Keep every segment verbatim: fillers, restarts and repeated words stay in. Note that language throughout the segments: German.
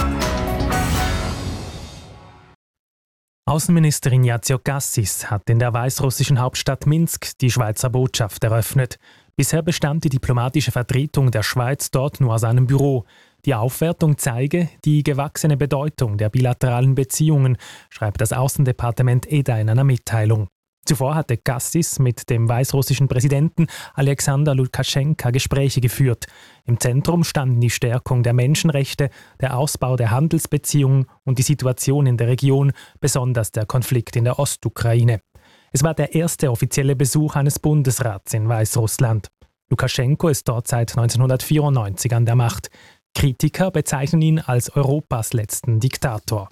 Außenminister Ignazio Cassis hat in der weißrussischen Hauptstadt Minsk die Schweizer Botschaft eröffnet. Bisher bestand die diplomatische Vertretung der Schweiz dort nur aus einem Büro. Die Aufwertung zeige die gewachsene Bedeutung der bilateralen Beziehungen, schreibt das Außendepartement E D A in einer Mitteilung. Zuvor hatte Cassis mit dem weißrussischen Präsidenten Alexander Lukaschenka Gespräche geführt. Im Zentrum standen die Stärkung der Menschenrechte, der Ausbau der Handelsbeziehungen und die Situation in der Region, besonders der Konflikt in der Ostukraine. Es war der erste offizielle Besuch eines Bundesrats in Weißrussland. Lukaschenko ist dort seit neunzehnhundertvierundneunzig an der Macht. Kritiker bezeichnen ihn als Europas letzten Diktator.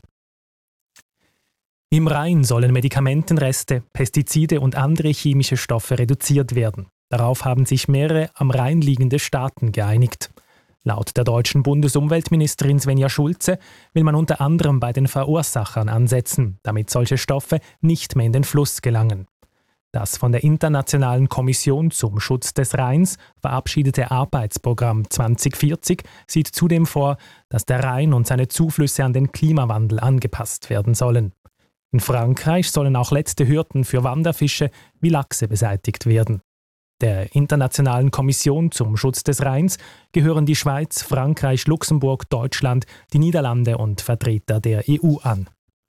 Im Rhein sollen Medikamentenreste, Pestizide und andere chemische Stoffe reduziert werden. Darauf haben sich mehrere am Rhein liegende Staaten geeinigt. Laut der deutschen Bundesumweltministerin Svenja Schulze will man unter anderem bei den Verursachern ansetzen, damit solche Stoffe nicht mehr in den Fluss gelangen. Das von der Internationalen Kommission zum Schutz des Rheins verabschiedete Arbeitsprogramm zwanzig vierzig sieht zudem vor, dass der Rhein und seine Zuflüsse an den Klimawandel angepasst werden sollen. In Frankreich sollen auch letzte Hürden für Wanderfische wie Lachse beseitigt werden. Der Internationalen Kommission zum Schutz des Rheins gehören die Schweiz, Frankreich, Luxemburg, Deutschland, die Niederlande und Vertreter der E U an.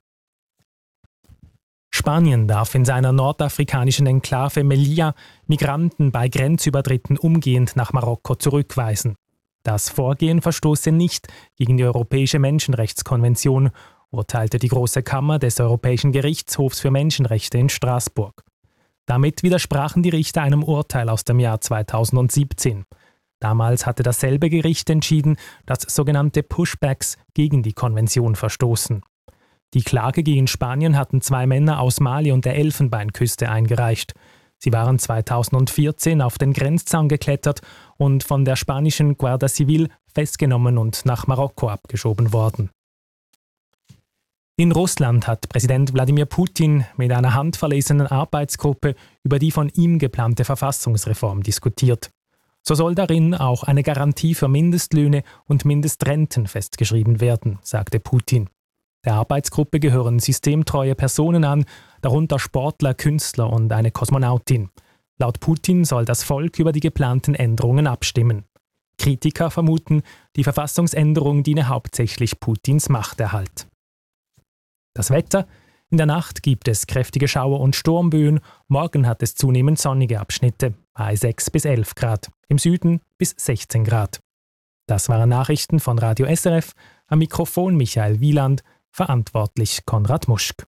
Spanien darf in seiner nordafrikanischen Enklave Melilla Migranten bei Grenzübertritten umgehend nach Marokko zurückweisen. Das Vorgehen verstoße nicht gegen die Europäische Menschenrechtskonvention, urteilte die Große Kammer des Europäischen Gerichtshofs für Menschenrechte in Straßburg. Damit widersprachen die Richter einem Urteil aus dem Jahr zweitausendsiebzehn. Damals hatte dasselbe Gericht entschieden, dass sogenannte Pushbacks gegen die Konvention verstoßen. Die Klage gegen Spanien hatten zwei Männer aus Mali und der Elfenbeinküste eingereicht. Sie waren zweitausendvierzehn auf den Grenzzaun geklettert und von der spanischen Guardia Civil festgenommen und nach Marokko abgeschoben worden. In Russland hat Präsident Wladimir Putin mit einer handverlesenen Arbeitsgruppe über die von ihm geplante Verfassungsreform diskutiert. So soll darin auch eine Garantie für Mindestlöhne und Mindestrenten festgeschrieben werden, sagte Putin. Der Arbeitsgruppe gehören systemtreue Personen an, darunter Sportler, Künstler und eine Kosmonautin. Laut Putin soll das Volk über die geplanten Änderungen abstimmen. Kritiker vermuten, die Verfassungsänderung diene hauptsächlich Putins Machterhalt. Das Wetter: In der Nacht gibt es kräftige Schauer und Sturmböen, morgen hat es zunehmend sonnige Abschnitte, bei sechs bis elf Grad, im Süden bis sechzehn Grad. Das waren Nachrichten von Radio S R F, am Mikrofon Michael Wieland, verantwortlich Konrad Muschk.